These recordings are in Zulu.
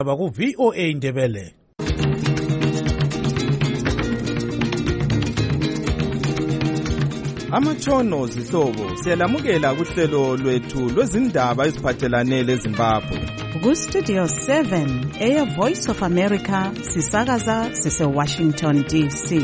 Baku VOA Indebele. Amatshono zihlobo siyalamukela kuhlelo lwethu lwezindaba eziphathelane leZimbabwe. Ku Studio 7 Air Voice of America sisakaza sise Washington DC.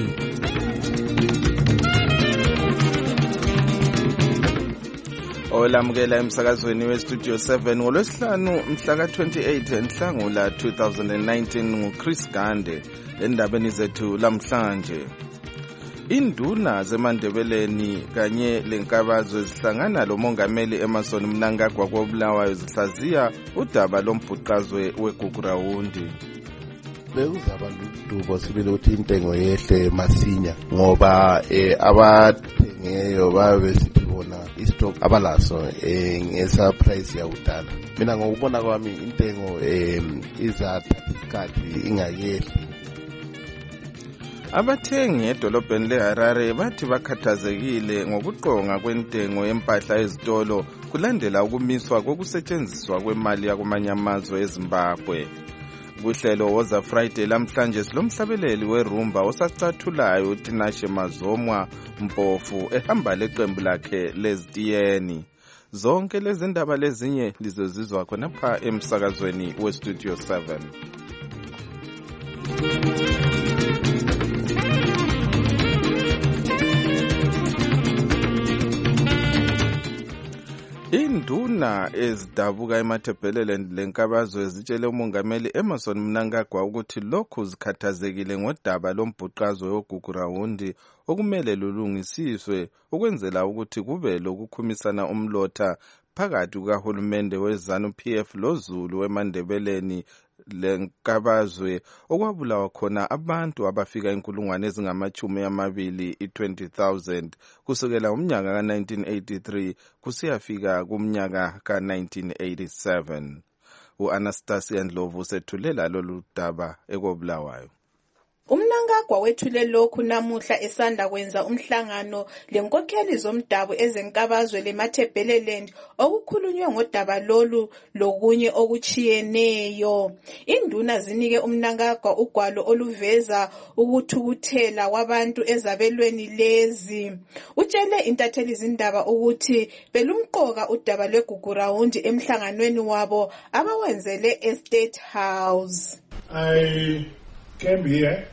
Olamukela emsakazweni we Studio 7 ngolwesihlanu mhla ka28 Nhlangula 2019 nguChris Gande. Endabeni zethu lamhlanje, induna zeMandebeleni kanye lenkabazwe zihlangana lomongameli Emmerson Mnangagwa koBulawayo zihlaziya udaba lombhuqazwe weGugurawundi. Bekuzaba ludubo sibile ukuthi intengo yehle masinya ngoba abathengeyo babe sithi bona istock abalaso ngesa price yakudala. Mina ngokubona kwami intengo izathatha isikhathi ingayehli. Abathengi edolobheni leHarare bathi bakhathazekile ngokuqonga kwentengo yempahla ezitolo kulandela ukumiswa kokusetshenziswa kwemali yakumanye amazwe eZimbabwe. Kuhlelo woza Friday lamhlanje silomhlabeleli werumba osacathulayo uTinashe Mazomwa Mpofu ehamba leqembu lakhe lezitiyeni. Zonke lezi ndaba lezinye lizozizwa khonapha emsakazweni we Studio 7. Induna ezidabuka eMatabeleland lenkabazwe zitshele umongameli Emmerson Mnangagwa ukuthi lokhu zikhathazekile ngodaba lombhuqazwe weGugurawundi okumele lulungisiswe ukwenzela ukuthi kube lokukhumisana umlotha phakathi kukahulumende weZANU-PF loZulu weMandebeleni lenkabazwe okwabulawa khona abantu abafika 20,000 kusukela umnyaka ka1983 kusiyafika kumnyaka ka1987. uAnastasia Ndlovu sethulela lolu daba ekobulawayo. Umnangagwa wethule lokhu namuhla esanda kwenza umhlangano lenkokheli zomdabu ezenkabazwe leMatabeleland okukhulunywe ngodaba lolu lokunye okuchiyeneyo. Induna zinike umnangagwa ugwalo oluveza ukuthukuthela kwabantu ezabelweni lezi. Utshele intatheli zindaba ukuthi belumqoka udaba lweGugurawundi emhlanganweni wabo abawenzele eState House. I came here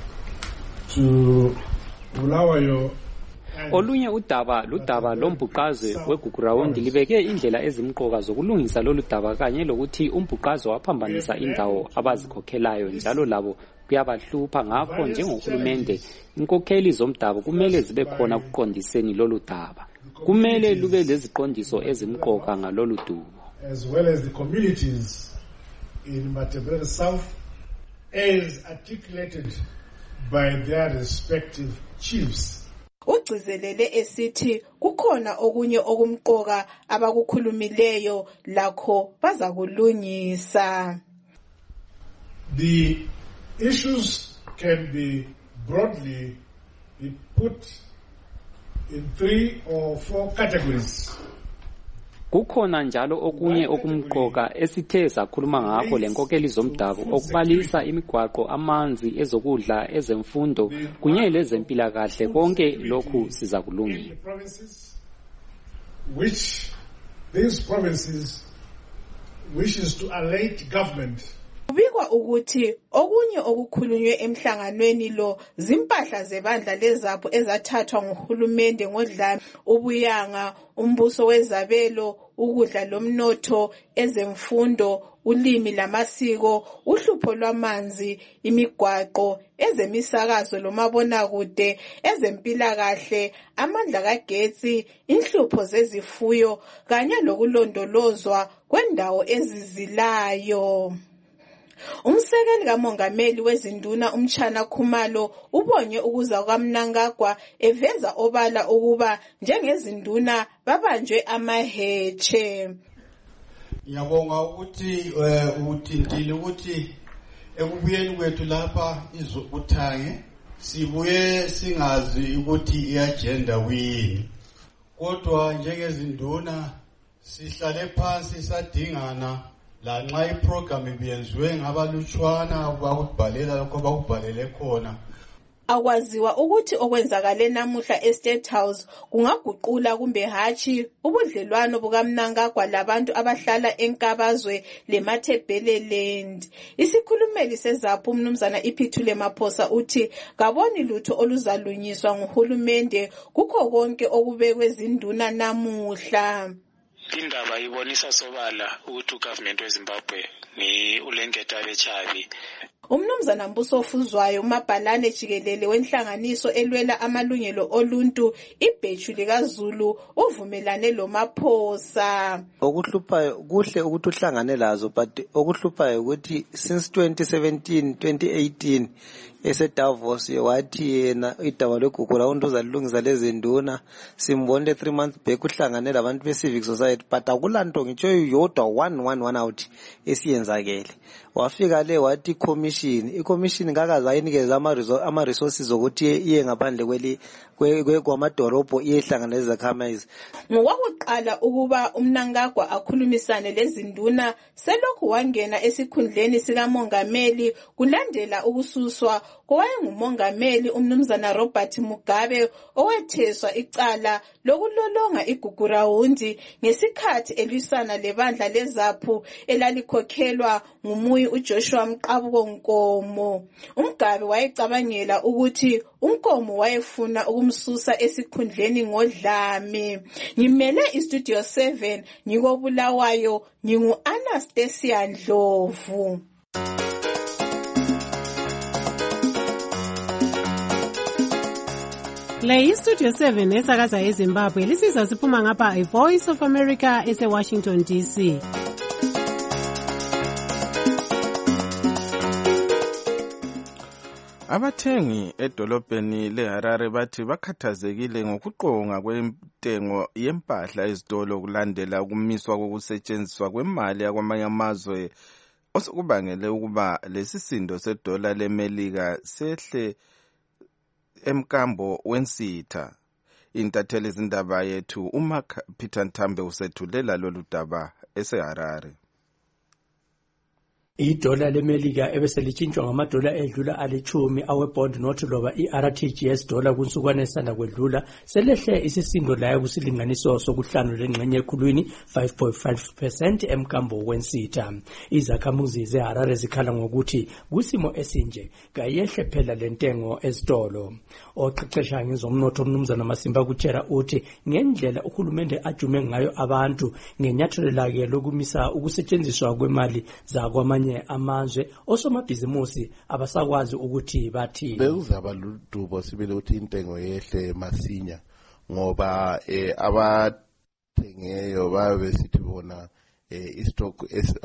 to Bulawayo. Olunye ludaba lombhuqazwe weGugurawundi libeke indlela ezimqoka zokulungisa lolu daba kanye lokuthi umbhuqazwe waphambanisa indawo abazikhokhelayo njalo labo kuyabahlupha. Ngakho njengohulumende inkokheli zomdabu kumele zibe khona ukuqondiseni lolu daba. Kumele lube leziqondiso ezimqoka ngalolu dubo. As well as the communities in Matabele South as articulated by their respective chiefs. Ugcizelele esithi kukhona okunye okumqoka abakukhulumileyo lakho bazakulungisa. The issues can be broadly put in 3 or 4 categories. Kukhona njalo okunye okumqoka esithe sakhuluma ngakho lenkokeli zomdabu okubalisa imigwaqo, amanzi, ezokudla, ezemfundo kunye lezempilakahle. Konke lokhu sizakulungisa. Which these provinces wishes to allate government. Kubikwa ukuthi okunye okukhulunywe emhlanganweni lo zimpahla zebandla lezapho ezathathwa nguhulumende ngodlame, ubuyanga, umbuso wezabelo, ukudla lomnotho, ezemfundo, ulimi lamasiko, uhlupho lwamanzi, imigwaqo, ezemisakazo lomabonakude, ezempilakahle, amandla kagetsi, inhlupho zezifuyo kanye lokulondolozwa kwendawo ezizilayo. Umsekeli kamongameli wezinduna uMchana Khumalo ubonye ukuza kwaMnangagwa eveza obala ukuba njengezinduna babanjwe amaheche. Ngiyabonga ukuthi uthintile ukuthi ekubuyeni kwethu lapha izokuthange sibuye singazi ukuthi iagenda kuyini, kodwa njengezinduna sihlale phansi sadingana lanxa iprogram ibiyenziwe ngabalutshwana bakubhalela lokho bakubhalele khona. Akwaziwa ukuthi okwenzakale namuhla eState House kungaguqula kumbe hatshi ubudlelwano bukaMnangagwa labantu abahlala enkabazwe leMathebeleland. Isikhulumeli seZAPU umnumzana Iphithule Maphosa uthi kaboni lutho oluzalunyiswa nguhulumende kukho konke okubekwe zinduna namuhla. Indaba ibonisa sobala ukuthi ugovernment weZimbabwe ni ulengeta bechavi. Umnumzana Mbuso Ofuzwayo umabhalane jikelele wenhlanganiso elwela amalungelo oluntu ibheju likaZulu uvumelane loMaphosa. Okuhluphayo kuhle ukuthi uhlangane lazo but okuhluphayo ukuthi since 2017-2018 eseDavos wathi yena idaba logugu lawo uzalungisa lezinduna simbonde 3 months back uhlangane labantu be-civic society but akulanto ngitsho yodwa one out esiyenzakele. Wafika le wathi i-commission ngakaza ayinikeza ama-resources ukuthi iye ngaphandle kwamadolobho iyehlanganisa izakhamizi. Ngokwakuqala ukuba uMnangagwa akhulumisane lezinduna selokhu wangena esikhundleni sikamongameli kulandela ukususwa kowayengumongameli umnumzana Robert Mugabe owetheswa icala lokulolonga igugurawundi ngesikhathi elwisana lebandla leZAPU elalikhokhelwa ngumuyi uJoshua Mqabuko Nkomo. uMgabe wayecabangela ukuthi uNkomo wayefuna ukumsusa esikhundleni ngodlame. Ngimele iStudio 7 ngikobulawayo ngingu-Anastasia Ndlovu. Le iStudio 7 esakaza eZimbabwe lisizwa siphuma ngapha iVoice of America eseWashington DC. Abathengi edolobheni leHarare bathi bakhathazekile ngokuqonga kwentengo yempahla ezitolo kulandela ukumiswa kokusetshenziswa kwemali yakwamanye amazwe osokubangele ukuba lesisindo sedola leMelika sehle emkambo wensitha. Intatheli zindaba yethu uMark Peter Ntambe usethulela lolu daba eseHarare. Idola leMelika ebeselitshintshwa ngamadola edlula alithumi awebond note loba iRTGS dollar kunsukwana esanda kwedlula selehle isisindo layo kusilinganiso sokuhlanu lengxenye ekhulwini 5.5% emkambo wensitha. Izakhamuzi zeHarare zikhala ngokuthi kusimo esinje kayehle phela lentengo ezitolo. Oqeqesha ngezomnotho umnumzana Masimba kutshela uthi ngendlela uhulumende ajume ngayo abantu ngenyathelo lake lokumisa ukusetshenziswa kwemali zakwamanye amazwe osomabhizimusi abasakwazi ukuthi bathi bekuzaba ludubo sibele ukuthi intengo yehle masinya ngoba abathengeyo babe sithi bona istock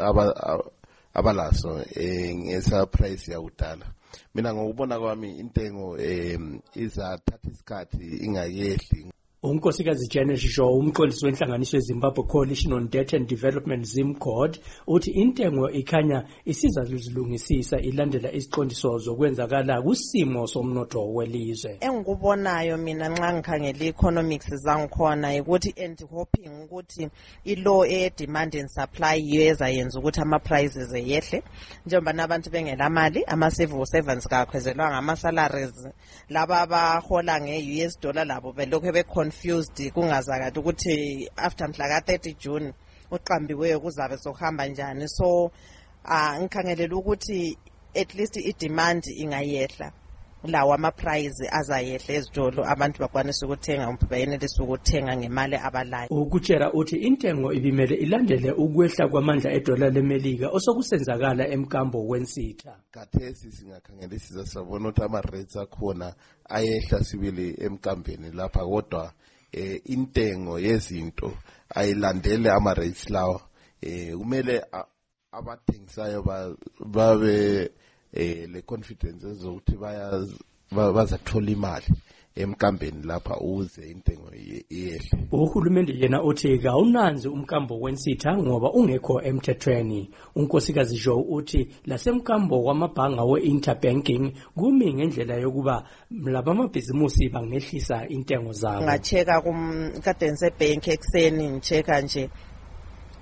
abalaso ngesa price yakudala. Mina ngokubona kwami intengo izathatha isikhathi ingayehli. Unkosikazi Janet Shaw umqondisi wenhlanganiso yeZimbabwe Coalition on Debt and Development ZimCord uthi intengo ikhanya isizaluzilungisisa ilandela isiqondiso zokwenzakala kusimo somnotho welizwe. Engikubonayo mina nxa ngikhangela economics zangikhona ukuthi and hoping ukuthi ilaw demand and supply yeza yenza ukuthi ama prices eyehle njengoba nabantu bengela mali ama civil servants kakhwezelwa ngama salaries laba abahola ngeUS dollar labo belokho confused kungazakala ukuthi after mhla ka-30 June uqambiweyo kuzabe sokuhamba njani. So ngikhangelela ukuthi at least i-demand ingayehla lawa ama-price azayehla ezitolo abantu bakwanisa ukuthenga bayenelisa ukuthenga ngemali abalayo. Ukutshela uthi intengo ibimele ilandele ukwehla kwamandla edola leMelika osokusenzakala emkambo wensitha. Kathesi singakhangelisisa sabona ukuthi ama-rates akhona ayehla sibili emkambeni lapha kodwa intengo yezinto ayilandele ama-rates lawa. Kumele abathengisayo babe le confidence ezokuthi bazathola imali emkambeni lapha uze intengo iyehle. Uhulumende yena uthi kawunanzi umkambo wensitha ngoba ungekho emthethweni. Unkosikazi Joe uthi lasemkambo kwamabhanga we-interbanking kumi ngendlela yokuba laba amabhizimusi bangehlisa intengo zabo. Ngacheka kumkadense bank ekseni ngicheka nje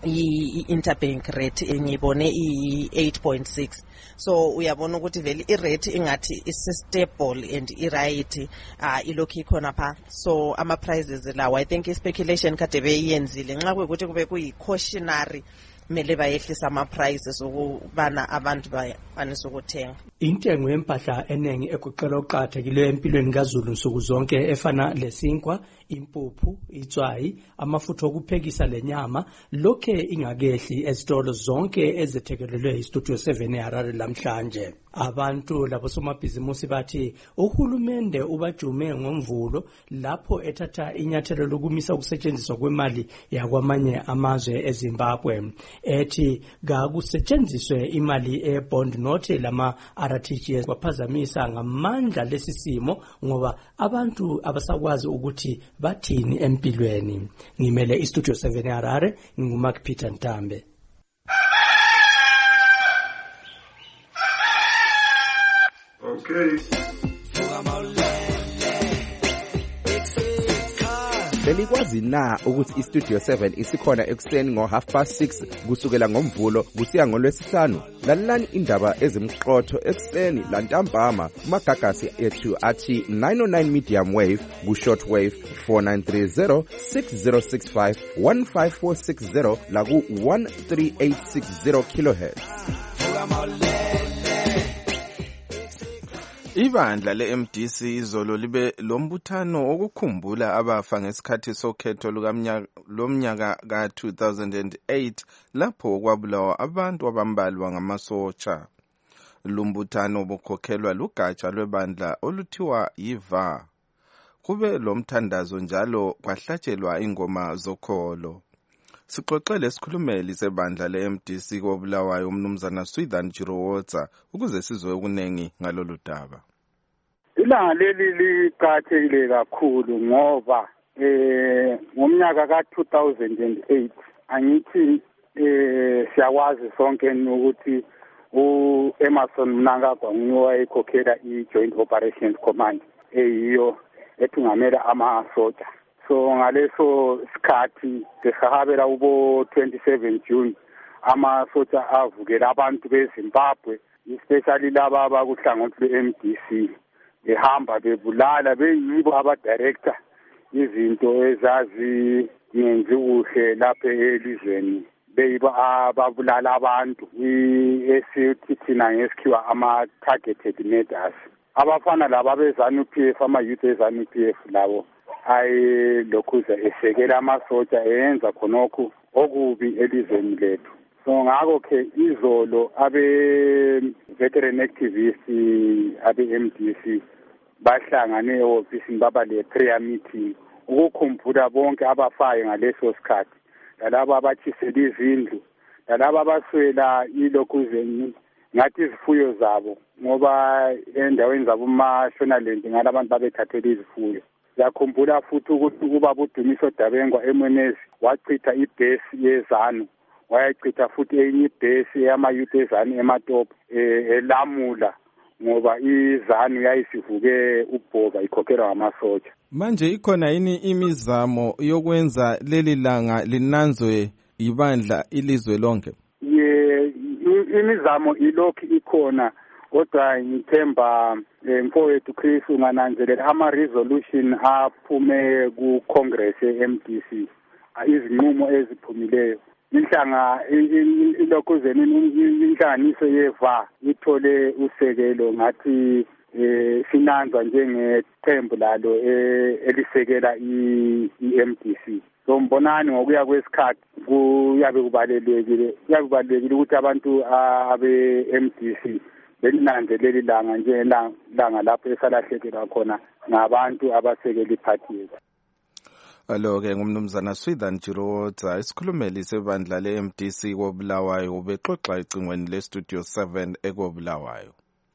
i-interbank rate engiyibone i-8.6. So uyabona ukuthi vele i-rate ingathi is-stable and i-right ilokhu ikhona pha. So ama-prices lawo I think i-speculation kade beyenzile nxa kuyikuthi kube kuyi-cautionary mele bayehlisa ama-prices ukubana abantu bakwanise ukuthenga. Intengo yempahla eningi egoqela oqakathekileyo empilweni kaZulu nsuku zonke efana lesinkwa, impuphu, itswayi, amafutha okuphekisa lenyama lokhe ingakehli ezitolo zonke ezethekelelwe iStudio 7 eHarare lamhlanje. Abantu labo somabhizimusi bathi uhulumende ubajume ngomvulo lapho ethatha inyathelo lokumisa ukusetshenziswa kwemali yakwamanye amazwe eZimbabwe. Ethi kakusetshenziswe imali ebond note lama RTGS kwaphazamisa ngamandla lesisimo ngoba abantu abasakwazi ukuthi bathini empilweni. Ngimele iStudio 7 eHarare, nginguMark Peter Ntambe. Okay. Belikwazi na ukuthi iStudio 7 isikhona ekuseni ngo6:30 kusukela ngomvulo kusiya ngolwesihlanu? Lalelani indaba ezimqotho ekuseni lantambama kumagagasi ethu athi 909 medium wave ku-short wave 4930 6065 15460 la ku-13860 kilohertz. Ibandla le-MDC izolo libe lombuthano okukhumbula abafa ngesikhathi sokhetho lomnyaka ka-2008 lapho kwabulawa abantu abambalwa ngamasotsha. Lumbuthano bukhokhelwa lugatsha lwebandla oluthiwa yiVA. Kube lomthandazo njalo kwahlatshelwa ingoma zokholo. Sixoxele isikhulumeli sebandla le-MDC koBulawayo umnumzana Swithan Jirowoza ukuze sizwe okunengi ngalolu daba. Ilanga leli liqakathekile kakhulu ngoba ngomnyaka ka-2008 angithi siyakwazi sonke ukuthi u-Emerson Mnangagwa nguye wayekhokhela i-Joint Operations Command eyiyo ethungamela amasotsha. So ngaleso sikhathi sesahabela ubo 27 June amasotsha avukela abantu beZimbabwe especially laba abakuhlangothi lwe-MDC behamba bebulala beyibo abadirector izinto ezazi ngenzi kuhle lapha elizweni beyibo ababulala abantu esithi thina ngesikhiwa ama-targeted murders. Abafana laba beZANU-PF ama-youth eZANU-PF labo ayilokhuza esekela amasotsha eyenza khonokho okubi elizweni lethu. So ngakho-ke izolo abe-veteran activists abe-MDC bahlangane ehofisini baba le-prayer meeting ukukhumbula bonke abafayo ngaleso sikhathi, lalabo abatshisela izindlu, lalabo abaswela ilokhuzeni ngathi izifuyo zabo ngoba endaweni zabo uMashonaland ngalabantu babethathela izifuyo. Yakhumbula futhi ukuthi ubaba uDumiso Dabengwa eMwenezi wachitha ibhesi yeZANU, wayachitha futhi enye ibhesi yama-youth eZANU eMatopo eLamula ngoba iZANU yayisivuke ubhoba ikhokhelwa ngamasotsha. Manje ikhona yini imizamo yokwenza leli langa linanzwe ibandla ilizwe lonke? Imizamo ilokhu ikhona kodwa ngithemba mfowethu Chris ungananzelela ama-resolution aphume ku-Congress ye-MDC izinqumo eziphumileyo. Inhlanganiso yeVA ithole usekelo ngathi sinanzwa njengethembu lalo elisekela i-MDC. So mbonani ngokuya kwesikhathi kuyabe kubalulekile ukuthi abantu abe-MDC belinanzeleli langa njengelanga lapho esalahlekelwa khona ngabantu abasekela iphathi yethu. Alo-ke ngumnumzana Swithan Jirowoza, isikhulumeli sebandla le-MDC koBulawayo ubexoxa ecingweni leStudio 7 ekoBulawayo.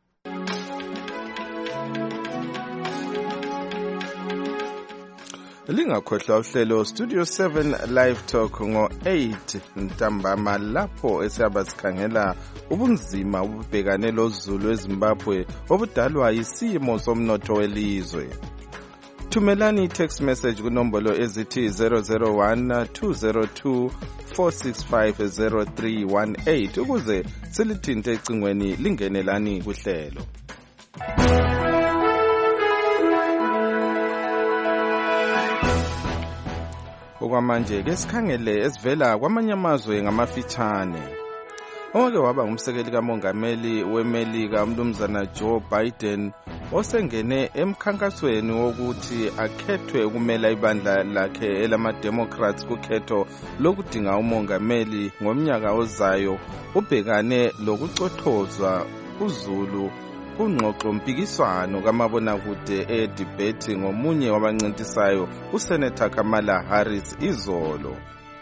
Lingakhohlwa uhlelo Studio 7 Live Talk ngo-8 ntambama lapho esiyaba sikhangela ubunzima obubhekane loZulu eZimbabwe obudalwa yisimo somnotho welizwe. Thumelani text message kunombolo ezithi 001 202 4650318 ukuze silithinte ecingweni lingenelani kuhlelo. Okwamanje ke sikhangele esivela kwamanye amazwe ngamafitshane. Owake waba ngumsekeli kamongameli weMelika umnumzana Joe Biden osengene emkhankasweni wokuthi akhethwe ukumela ibandla lakhe elama-Democrats kukhetho lokudinga umongameli ngomnyaka ozayo ubhekane lokucothozwa uzulu kungxoxo mpikiswano kamabonakude edebate ngomunye wabancintisayo uSenator Kamala Harris izolo.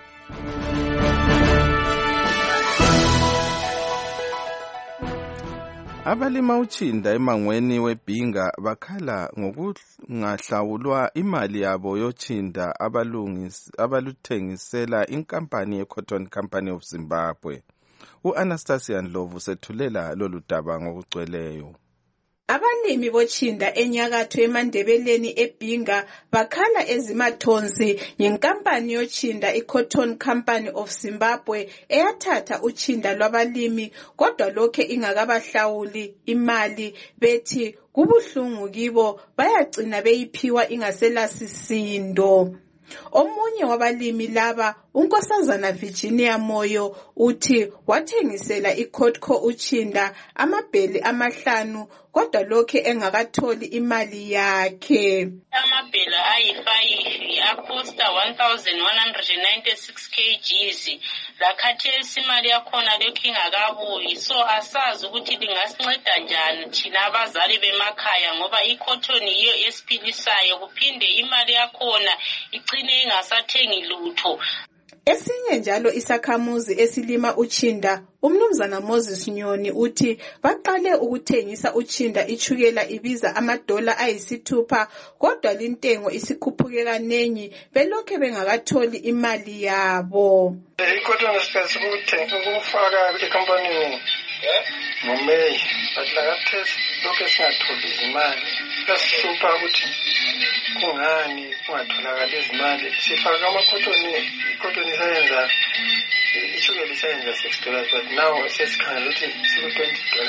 Abalima utshinda emangweni weBhinga bakhala ngokungahlawulwa imali yabo yotshinda abaluthengisela inkampani yeCotton Company of Zimbabwe. U-Anastasia Ndlovu sethulela lolu daba ngokugcweleyo. Abalimi botshinda enyakatho emandebeleni eBhinga bakhala ezimathonsi ngenkampani yotshinda iCotton Company of Zimbabwe eyathatha utshinda lwabalimi kodwa lokhe ingakabahlawuli imali bethi kubuhlungu kibo bayagcina beyiphiwa ingaselasisindo. Omunye wabalimi laba unkosazana Virginia Moyo uthi wathengisela iCotco utshinda amabheli 5 kodwa lokhe engakatholi imali yakhe. Amabheli ayi5 acosta 1196 kgs lakhathesi imali yakhona lokhe ingakabuyi, so asazi ukuthi lingasinceda njani thina abazali bemakhaya ngoba iCotton yiyo esiphilisayo kuphinde imali yakhona igcine ingasathengi lutho. Esinye njalo isakhamuzi esilima utshinda umnumzana Moses Nyoni uthi baqale ukuthengisa utshinda ichukela ibiza $6 kodwa lintengo isikhuphuke kanengi belokhe bengakatholi imali yabo. iCotton space ukufaka ekampanini ngoMeyi batlakathesi lokho singatholi imali sasisupa ukuthi kungani kungatholakala izimali sifaka amaCotton isayenza ichukela isayenza $6 but now sesikhangela ukuthi siku$20.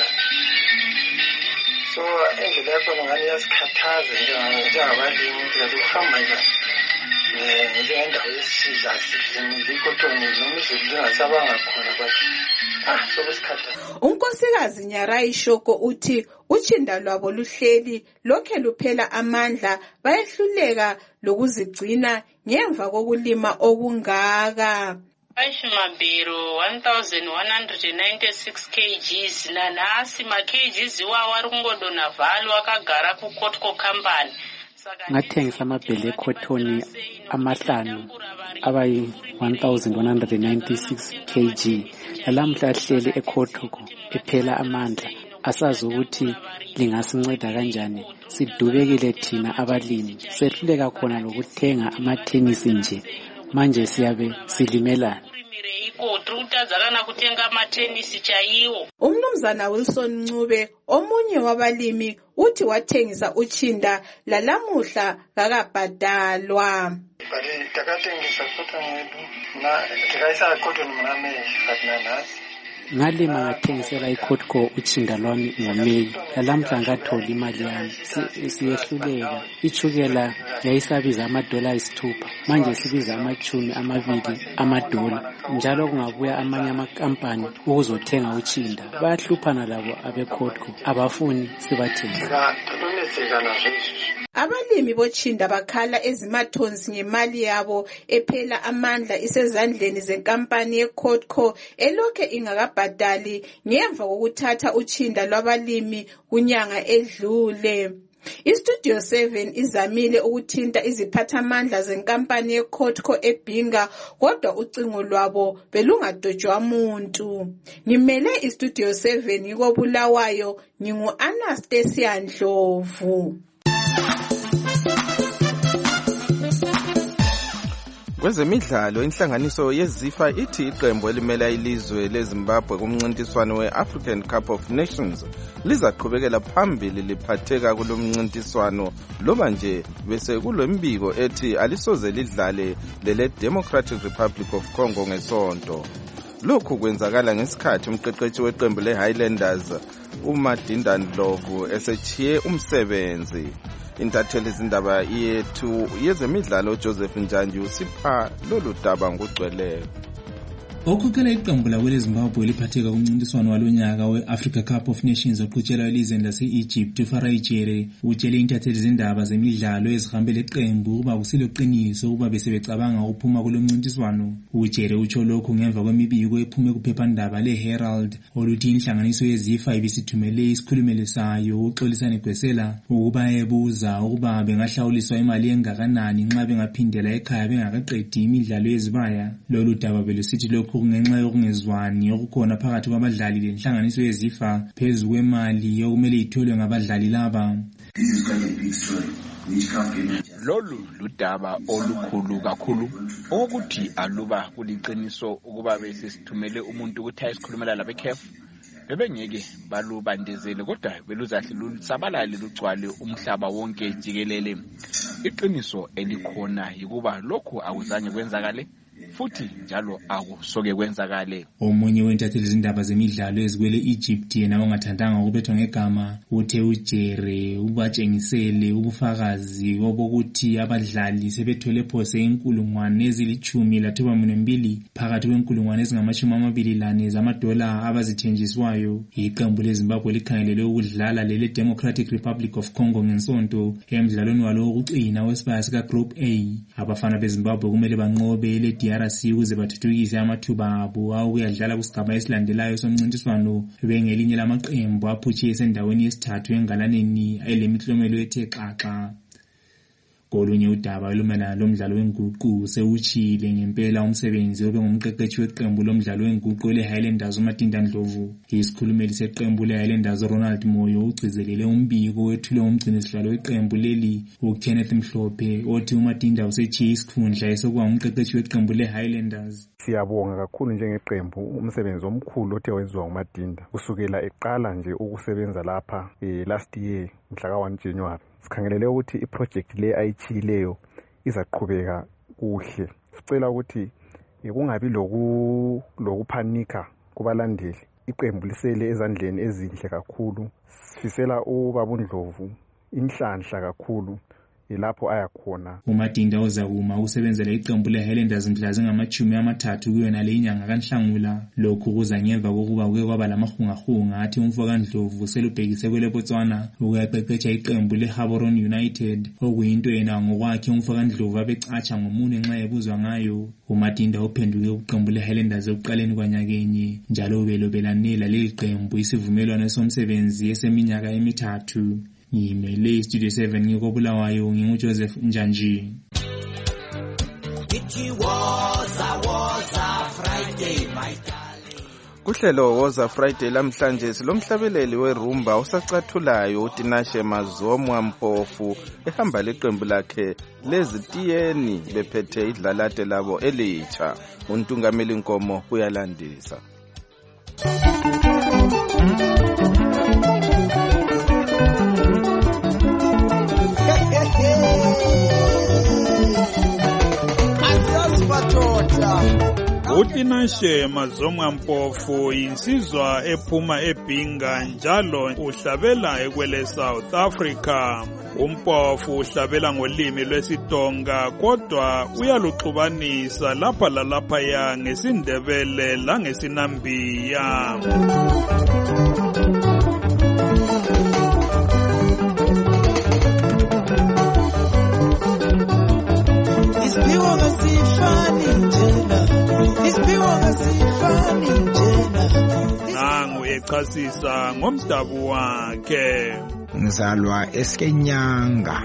So endlela yakho ngani yasikhathaza njengabalimi ukuthi ukuhamba njengendawo yesizwe asidlini iCotton noma izingasabanga khona kwathi sokusikhathaza. Unkosikazi Nyarai Shoko uthi utshinda lwabo luhleli lokhe luphela amandla bayehluleka lokuzigcina ngemva kokulima okungaka. Mabhero 1196 kgs nanasi ma-kgs wari kungodona vhalo akagara kuCotco Company. Ngathengisa amabhele eCotton 5 abayi 1196 kg lalamhla ahleli eCotco ephela amandla asazi ukuthi lingasinceda kanjani. Sidubekile thina abalimi sehluleka khona lokuthenga amathenisi nje manje siyabe silimelana. Umnumzana Wilson Ncube omunye wabalimi uthi wathengisa utshinda lalamuhla kakabhadalwa. Ngalima ngathengisela iCotco utshinda lwami ngoMeyi lalamhla ngatholi imali yami siyehluleka. Ichukela yayisabiza $6 manje sibiza $20 njalo kungabuya amanye amakampani ukuzothenga utshinda bayahluphana labo abeCotco abafuni sibathengisa. Abalimi botshinda bakhala ezimathonsi ngemali yabo ephela amandla isezandleni zenkampani yeCotco elokhe ingakabhadali ngemva kokuthatha utshinda lwabalimi kunyanga edlule. Istudio 7 izamile ukuthinta iziphathamandla zenkampani yeCotco eBhinga kodwa ucingo lwabo belungadojwa umuntu. Ngimele istudio 7 ngikobulawayo ngingu-Anastasia Ndlovu. Kwezemidlalo, inhlanganiso yeZIFA ithi iqembu elimela ilizwe leZimbabwe kumncintiswano we-African Cup of Nations lizaqhubekela phambili liphatheka kulomncintiswano loba nje bese kulombiko ethi alisoze lidlale lele Democratic Republic of Congo ngesonto. Lokhu kwenzakala ngesikhathi umqeqeshi weqembu le-Highlanders uMadinda Ndlovu esechiye umsebenzi. Intatheli izindaba yethu yezemidlalo Joseph Njanji usipha lolu daba ngugcweleyo. Okhokhela iqembu lakwele Zimbabwe liphatheka kumncintiswano walonyaka we-Africa Cup of Nations oqhutshelwa elizweni lase-Egypt uFarai Jere utshele intatheli izindaba zemidlalo ezihambele iqembu ukuba kusiloqiniso ukuba besebecabanga ukuphuma kulomncintiswano. UJere utsho lokhu ngemva kwemibiko ephume kuphephandaba le-Herald oluthi inhlanganiso yeZIFA ibisithumele isikhulumeli sayo uXolisani Gwesela ukuba ebuza ukuba bengahlawuliswa imali engakanani nxa bengaphindela ekhaya bengakaqedi imidlalo yezibaya. Lolu daba belusithi lokhu ngenxa yokungezwani okukhona phakathi kwabadlali lenhlanganiso yeZIFA phezu kwemali okumele itholwe ngabadlali laba. Lolu ludaba olukhulu kakhulu ukuthi aluba kuliqiniso ukuba besithumele umuntu ukuthi ayisikhulumela labeCAF bebengeke balubandezele kodwa beluzahle lusabalale lugcwale umhlaba wonke jikelele. Iqiniso elikhona yikuba lokhu akuzange kwenzakale futhi njalo akusoke kwenzakale. Omunye wentatheli izindaba zemidlalo ezikwele Egypt yena ongathandanga ukubethwa ngegama uthe uJere ubatshengisele ubufakazi obokuthi abadlali sebethole phose inkulungwane ezili-12 phakathi kwenkulungwane ezingama-24 zamadola abazithenjiswayo. Iqembu leZimbabwe likhangelele ukudlala lele Democratic Republic of Congo ngensonto emidlalweni walo wokucina wesibaya sika Group A. Abafana beZimbabwe kumele banqobe ele DRC ukuze bathuthukise amathuba abo awokuyadlala kusigaba esilandelayo somncintiswano bengelinye lamaqembu aphutshiye esendaweni yesithathu engalaneni elemiklomelo ethe xaxa. Kolunye udaba olumelana lomdlalo wenguqu sewutshile ngempela umsebenzi obengumqeqeshi weqembu lomdlalo wenguqu le-Highlanders uMadinda Ndlovu. Isikhulumeli seqembu le-Highlanders Ronald Moyo ugcizelele umbiko wethule umgcinisihlalo weqembu leli uKenneth Mhlophe othi uMadinda usechiye isikhundla esokuba umqeqeshi weqembu le-Highlanders. Siyabonga kakhulu njengeqembu umsebenzi omkhulu othe wenziwa nguMadinda kusukela eqala nje ukusebenza lapha last year mhla ka-1 January. Sikhangelele ukuthi iproject le ayichileyo izaqhubeka kuhle. Sicela ukuthi kungabi lokuphanika kubalandeli. Iqembu lisele ezandleni ezinhle kakhulu. Sifisela uBaba Ndlovu inhlanhla kakhulu ilapho ayakhona. uMadinda ozakuma usebenzela iqembu le-Highlanders mhla zingama-30 kuyona le inyanga kaNhlangula. Lokhu kuza ngemva kokuba kuke kwaba lamahungahunga athi umfo kaNdlovu selubhekise kwele Botswana ukuyaqeqesha iqembu le-Gaborone United okuyinto yena ngokwakhe umfo kaNdlovu abecatsha ngomune nxa ebuzwa ngayo. uMadinda uphenduke kuqembu le-Highlanders ekuqaleni kwanyakenye njalo ubelobelanela leli qembu isivumelwano somsebenzi eseminyaka emithathu. Ngimele Studio 7 ngikobulawayo nginguJoseph Njanji. Kuhlelo Woza Friday lamhlanje silomhlabeleli werumba usacathulayo uTinashe Mazomwa Mpofu ehamba leqembu lakhe lezitiyeni bephethe idlalate labo elitsha. Untungameli Nkomo uyalandisa. uTinashe Mazomwa Mpofu insizwa ephuma eBhinga njalo uhlabela ekwele South Africa. Umpofu uhlabela ngolimi lwesiTonga kodwa uyaluxubanisa lapha lalaphaya ngesindebele langesinambiya. Nangu echasisa ngomdabu wakhe. Ngizalwa eSkenyanga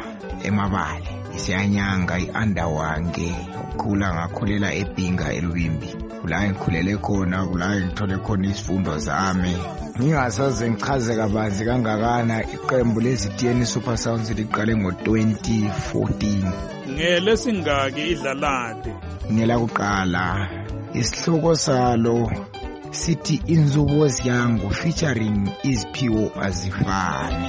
eMabale. Isiyanyanga iAndawange ukukhula ngakhulela eBhinga eLwimbi. kula ngikhulele khona, kula ngithole khona isifundo zami. Ngingasoze ngichaze kabanzi kangakana iqembu lezitiyeni Super Sounds liqale ngo-2014. Ngelesingaki idlalade? Ngela kuqala. Isihloko salo sithi Inzubozi Yangu featuring Iziphiwo Azifani.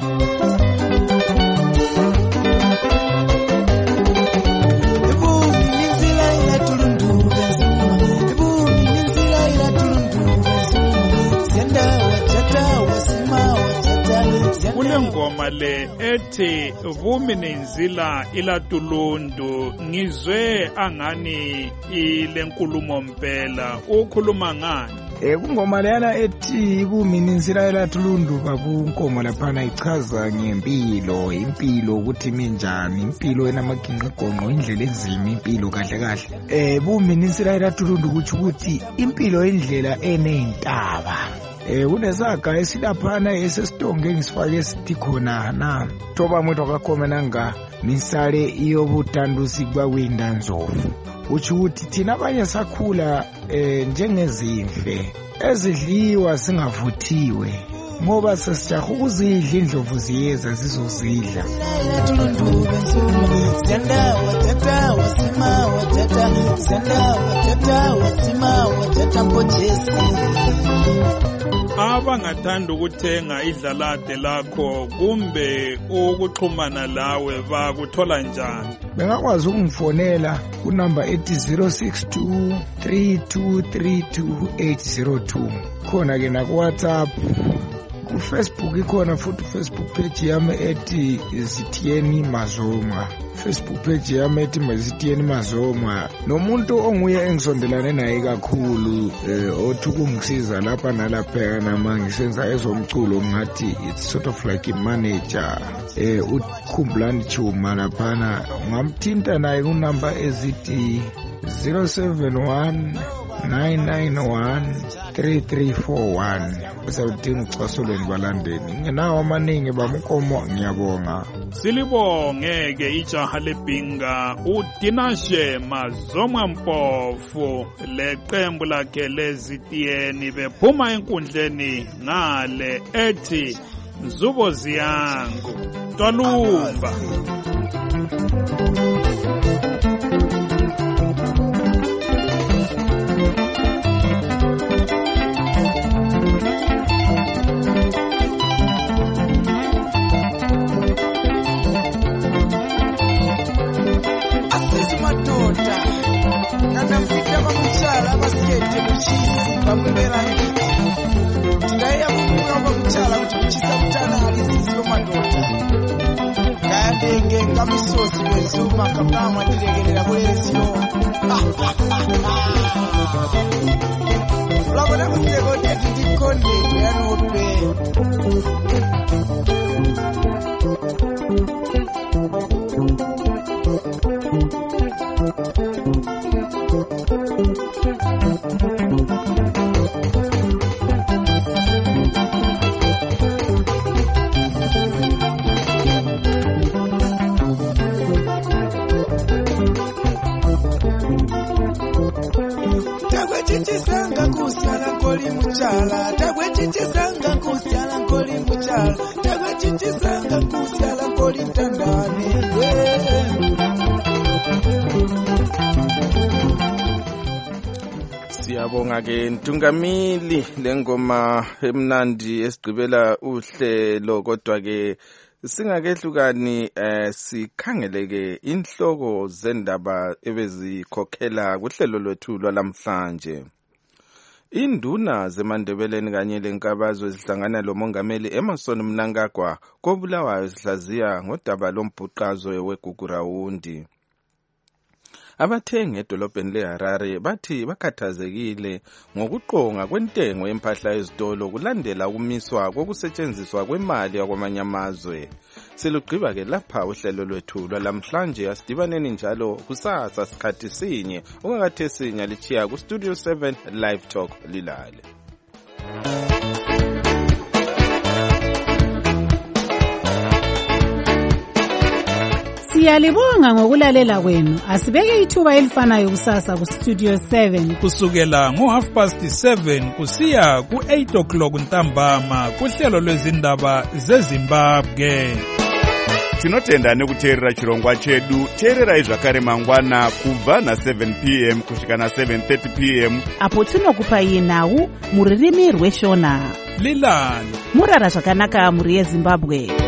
Ngoma le ethi vumi nenzila ilatulundu ngizwe angani ile nkulumo mpela ukhuluma ngani? Kungoma leyana ethi vumi nenzila ilatulundu babunkomo laphana ichaza ngempilo, impilo ukuthi minjani, impilo enamaginqegonqo, indlela enzima, impilo kahle kahle. Vumi nenzila ilatulundu ukuthi impilo indlela enentaba. Unesaga esilaphana esesitonge ngisifake sithi khona na toba mwethu akakhomena nga misale iyobutandusi kwawinda Ndlovu. Uthi ukuthi thina abanye sakhula njengezimfe ezidliwa singavuthiwe ngoba sesijaha ukuzidla indlovu ziyeza zizozidla. Abangathanda ukuthenga idlalade lakho kumbe ukuxhumana lawe bakuthola njani? Bengakwazi ukungifonela kunamba ethi 062 3232802. Khona ke na WhatsApp, ku Facebook ikhona futhi Facebook page yami ethi Zitiyeni Mazoma. Facebook page yami ethi Zitiyeni Mazoma. Nomuntu onguye engisondelane naye kakhulu othi ukungisiza lapha nalapha nama ngisenza ezomculo ngathi it's sort of like a manager. Ukhumbulani Chuma lapha ngamthinta naye kunamba ezithi 071-991-3341. Usawudinga ucasulweni balandeni. Ngenawo amaningi bamkomo ngiyabonga. Silibongeke ijaha lebhinga uDinashe Mazoma Mpofu leqembu lakhe lezitiyeni bephuma enkundleni ngale ethi Nzubozi Yangu. Twalumba. Kamisosi wezuma kapama diregelera bwezio. Labona mutego ndikonde yanope. Tagwechisanga kusyala nkoli muchala, tagwechisanga kusyala nkoli muchala, tagwechisanga kusyala nkoli ntandane. Siyabonga ke Ntungamili lengoma emnandi esigqibela uhlelo kodwa ke singakehlukani sikhangeleke inhloko zendaba ebezikhokhela kuhlelo lwethu lwalamhlanje. Induna zeMandebeleni kanye lenkabazwe zihlangana lomongameli Emmerson Mnangagwa koBulawayo sihlaziya ngodaba lombhuqazwe weGugurawundi. Abathengi edolobheni leHarare bathi bakhathazekile ngokuqonga kwentengo yempahla ezitolo kulandela ukumiswa kokusetshenziswa kwemali yakwamanye amazwe. Silugqiba ke lapha uhlelo lwethu lwalamhlanje asidibaneni njalo kusasa sikhathi sinye ungakathe sinya lichiya ku Studio 7 Live Talk lilale. Siyalibonga ngokulalela kwenu. Asibeke ithuba elifanayo kusasa ku Studio 7 kusukela ngo7:30 kusiya ku8 o'clock ntambama kuhlelo lwezindaba zeZimbabwe. Tinotenda nekuteerera chirongwa chedu. Teererai zvakare mangwana kubva na7 p.m. kusvika na7:30 p.m. apo tinokupai nhau muririmi rweshona. Lilani murara zvakanaka muri yeZimbabwe.